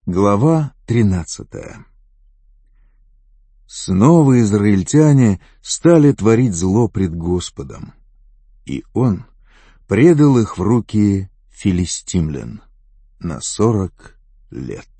Глава 13. Снова израильтяне стали творить зло пред Господом, и Он предал их в руки филистимлян на 40 лет.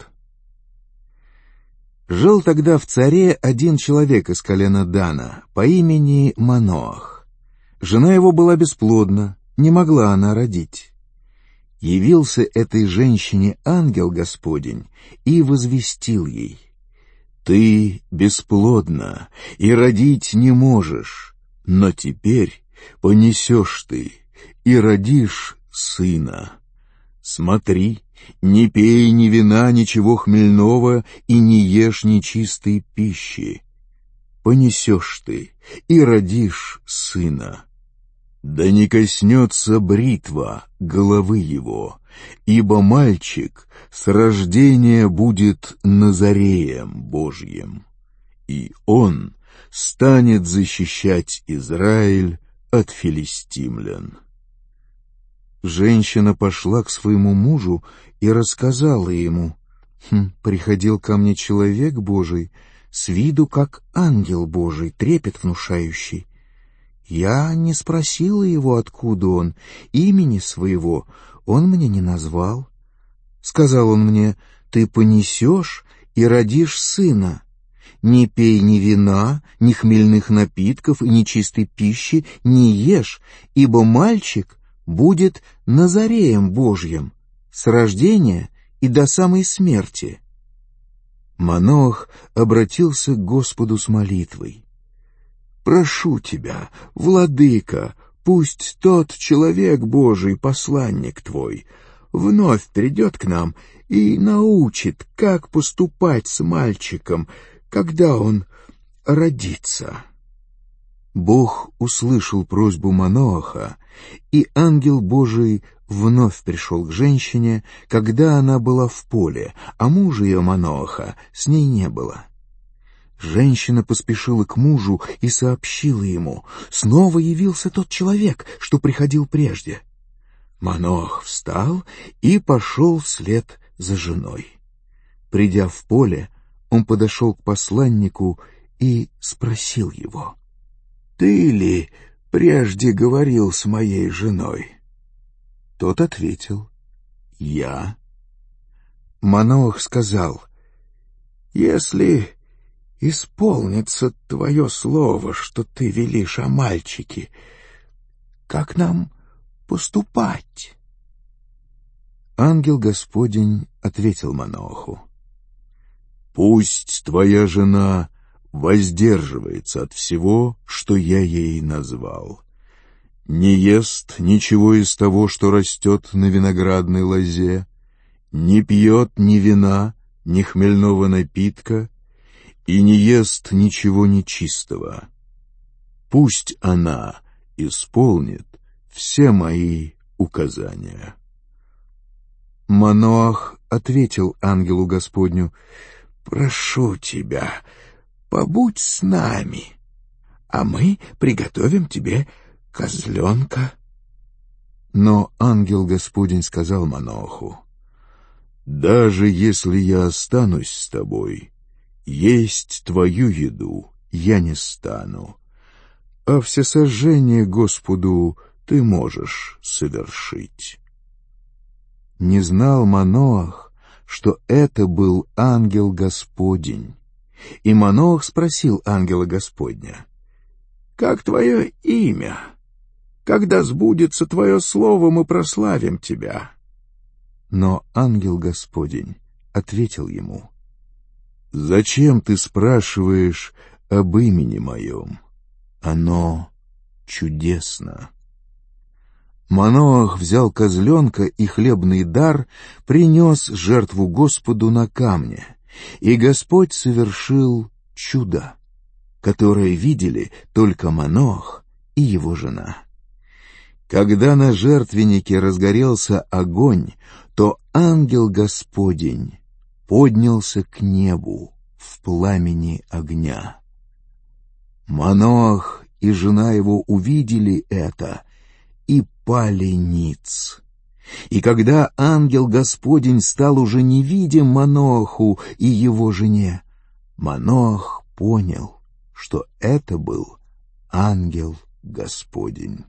Жил тогда в Царе один человек из колена Дана по имени Маноах. Жена его была бесплодна, не могла она родить. Явился этой женщине ангел Господень и возвестил ей: «Ты бесплодна и родить не можешь, но теперь понесешь ты и родишь сына. Смотри, не пей ни вина, ничего хмельного и не ешь нечистой пищи. Понесешь ты и родишь сына. Да не коснется бритва головы его, ибо мальчик с рождения будет Назареем Божьим, и он станет защищать Израиль от филистимлян». Женщина пошла к своему мужу и рассказала ему: «Приходил ко мне человек Божий, с виду как ангел Божий, трепет внушающий. Я не спросила его, откуда он, имени своего он мне не назвал. Сказал он мне: ты понесешь и родишь сына. Не пей ни вина, ни хмельных напитков и нечистой пищи не ешь, ибо мальчик будет Назареем Божьим с рождения и до самой смерти». Маноах обратился к Господу с молитвой: «Прошу тебя, владыка, пусть тот человек Божий, посланник твой, вновь придет к нам и научит, как поступать с мальчиком, когда он родится». Бог услышал просьбу Маноаха, и ангел Божий вновь пришел к женщине, когда она была в поле, а мужа ее Маноаха с ней не было. Женщина поспешила к мужу и сообщила ему: снова явился тот человек, что приходил прежде. Маноах встал и пошел вслед за женой. Придя в поле, он подошел к посланнику и спросил его: «Ты ли прежде говорил с моей женой?» Тот ответил: «Я». Маноах сказал: «Если исполнится твое слово, что ты велишь о мальчике, как нам поступать?» Ангел Господень ответил Маноаху: «Пусть твоя жена воздерживается от всего, что я ей назвал. Не ест ничего из того, что растет на виноградной лозе, не пьет ни вина, ни хмельного напитка, и не ест ничего нечистого. Пусть она исполнит все мои указания». Маноах ответил ангелу Господню: «Прошу тебя, побудь с нами, а мы приготовим тебе козленка». Но ангел Господень сказал Маноаху: «Даже если я останусь с тобой, есть твою еду я не стану, а всесожжение Господу ты можешь совершить». Не знал Маноах, что это был ангел Господень. И Маноах спросил ангела Господня: «Как твое имя? Когда сбудется твое слово, мы прославим тебя». Но ангел Господень ответил ему: «Зачем ты спрашиваешь об имени моем? Оно чудесно». Маноах взял козленка и хлебный дар, принес жертву Господу на камне, и Господь совершил чудо, которое видели только Маноах и его жена. Когда на жертвеннике разгорелся огонь, то ангел Господень поднялся к небу в пламени огня. Маноах и жена его увидели это и пали ниц. И когда ангел Господень стал уже невидим Маноху и его жене, Манох понял, что это был ангел Господень.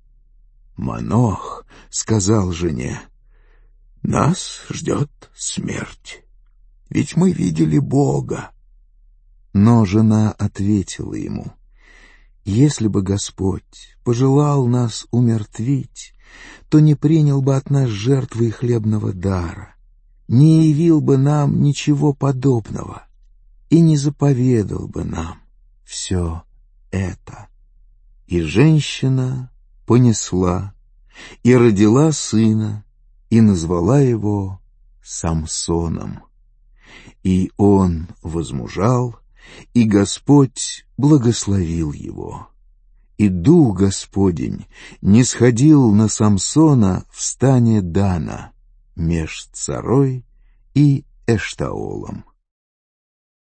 Манох сказал жене: «Нас ждет смерть, ведь мы видели Бога». Но жена ответила ему: «Если бы Господь пожелал нас умертвить, то не принял бы от нас жертвы и хлебного дара, не явил бы нам ничего подобного и не заповедал бы нам все это». И женщина понесла и родила сына, и назвала его Самсоном. И он возмужал, и Господь благословил его. И Дух Господень нисходил на Самсона в стане Дана меж Царой и Эштаолом.